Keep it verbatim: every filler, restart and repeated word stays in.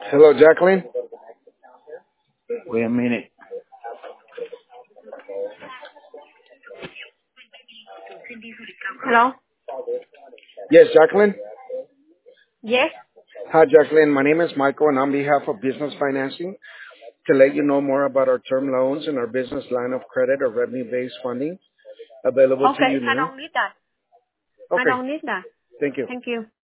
Hello, Jacqueline. Wait a minute. Hello? Yes, Jacqueline. Yes? Hi, Jacqueline. My name is Michael, and on behalf of Business Financing, to let you know more about our term loans and our business line of credit or revenue-based funding available to Okay, you I now. don't need that. I Okay, don't need that. thank you. Thank you.